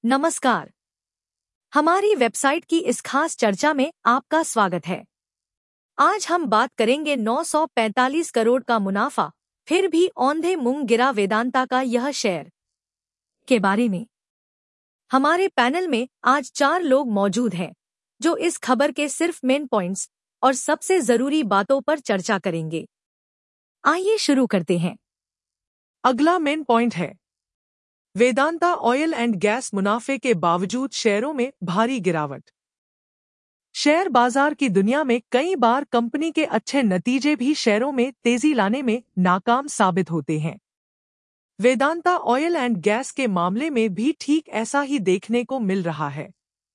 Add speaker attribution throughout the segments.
Speaker 1: नमस्कार। हमारी वेबसाइट की इस खास चर्चा में आपका स्वागत है। आज हम बात करेंगे 945 करोड़ का मुनाफा फिर भी औंधे मुंह गिरा वेदांता का यह शेयर के बारे में। हमारे पैनल में आज 4 लोग मौजूद हैं जो इस खबर के सिर्फ मेन पॉइंट्स और सबसे जरूरी बातों पर चर्चा करेंगे। आइए शुरू करते हैं।
Speaker 2: अगला मेन पॉइंट है वेदांता ऑयल एंड गैस मुनाफे के बावजूद शेयरों में भारी गिरावट। शेयर बाजार की दुनिया में कई बार कंपनी के अच्छे नतीजे भी शेयरों में तेजी लाने में नाकाम साबित होते हैं। वेदांता ऑयल एंड गैस के मामले में भी ठीक ऐसा ही देखने को मिल रहा है।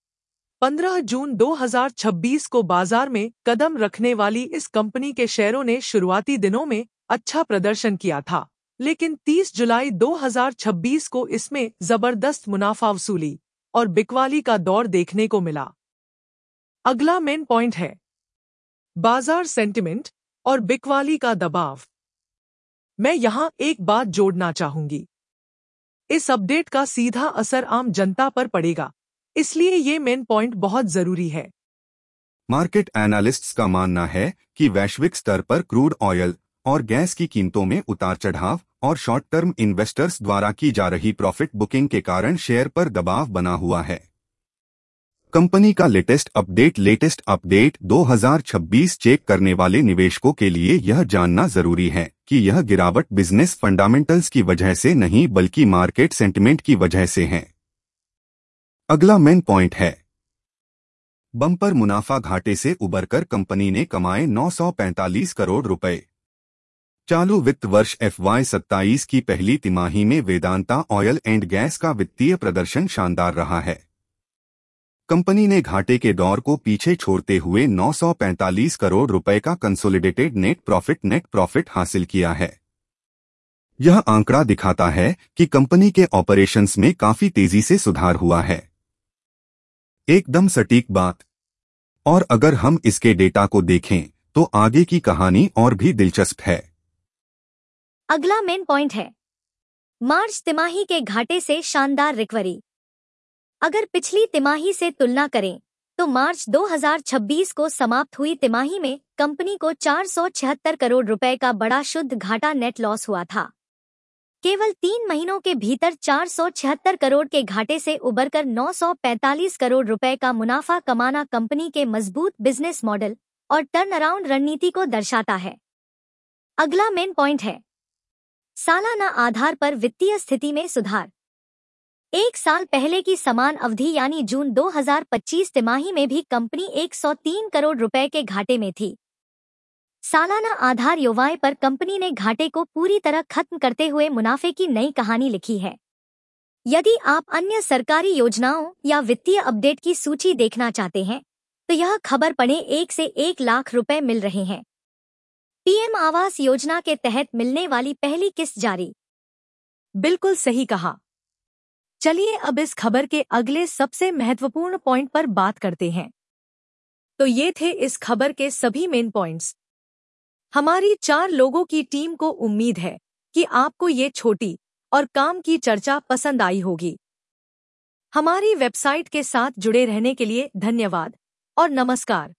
Speaker 2: 15 जून 2026 को बाजार में कदम रखने वाली इस कंपनी के शेयरों ने शुरुआती दिनों में अच्छा प्रदर्शन किया था, लेकिन 30 जुलाई 2026 को इसमें जबरदस्त मुनाफा वसूली और बिकवाली का दौर देखने को मिला। अगला मेन पॉइंट है बाजार सेंटिमेंट और बिकवाली का दबाव। मैं यहां एक बात जोड़ना चाहूंगी। इस अपडेट का सीधा असर आम जनता पर पड़ेगा, इसलिए ये मेन पॉइंट बहुत जरूरी है।
Speaker 3: मार्केट एनालिस्ट्स का मानना है कि वैश्विक स्तर पर क्रूड ऑयल और गैस की कीमतों में उतार चढ़ाव और शॉर्ट टर्म इन्वेस्टर्स द्वारा की जा रही प्रॉफिट बुकिंग के कारण शेयर पर दबाव बना हुआ है। कंपनी का लेटेस्ट अपडेट 2026 चेक करने वाले निवेशकों के लिए यह जानना जरूरी है कि यह गिरावट बिजनेस फंडामेंटल्स की वजह से नहीं बल्कि मार्केट सेंटिमेंट की वजह से है। अगला मेन पॉइंट है बम्पर मुनाफा घाटे से उबरकर कंपनी ने कमाए 945 करोड़ रुपए। चालू वित्त वर्ष FY27 की पहली तिमाही में वेदांता ऑयल एंड गैस का वित्तीय प्रदर्शन शानदार रहा है। कंपनी ने घाटे के दौर को पीछे छोड़ते हुए 945 करोड़ रुपए का कंसोलिडेटेड नेट प्रॉफिट हासिल किया है। यह आंकड़ा दिखाता है कि कंपनी के ऑपरेशंस में काफी तेजी से सुधार हुआ है। एकदम सटीक बात। और अगर हम इसके डेटा को देखें तो आगे की कहानी और भी दिलचस्प है।
Speaker 1: अगला मेन पॉइंट है मार्च तिमाही के घाटे से शानदार रिकवरी। अगर पिछली तिमाही से तुलना करें तो मार्च 2026 को समाप्त हुई तिमाही में कंपनी को 476 करोड़ रुपए का बड़ा शुद्ध घाटा नेट लॉस हुआ था। केवल 3 महीनों के भीतर 476 करोड़ के घाटे से उबरकर 945 करोड़ रुपए का मुनाफा कमाना कंपनी के मजबूत बिजनेस मॉडल और टर्न अराउंड रणनीति को दर्शाता है। अगला मेन पॉइंट है सालाना आधार पर वित्तीय स्थिति में सुधार। एक साल पहले की समान अवधि यानी जून 2025 तिमाही में भी कंपनी 103 करोड़ रुपए के घाटे में थी। सालाना आधार योवाय पर कंपनी ने घाटे को पूरी तरह खत्म करते हुए मुनाफे की नई कहानी लिखी है। यदि आप अन्य सरकारी योजनाओं या वित्तीय अपडेट की सूची देखना चाहते हैं तो यह खबर पढ़ें। 1 से 1 लाख रुपए मिल रहे हैं। पीएम आवास योजना के तहत मिलने वाली पहली किस्त जारी।
Speaker 2: बिल्कुल सही कहा।
Speaker 1: चलिए अब इस खबर के अगले सबसे महत्वपूर्ण पॉइंट पर बात करते हैं।
Speaker 2: तो ये थे इस खबर के सभी मेन पॉइंट्स। हमारी 4 लोगों की टीम को उम्मीद है कि आपको ये छोटी और काम की चर्चा पसंद आई होगी। हमारी वेबसाइट के साथ जुड़े रहने के लिए धन्यवाद और नमस्कार।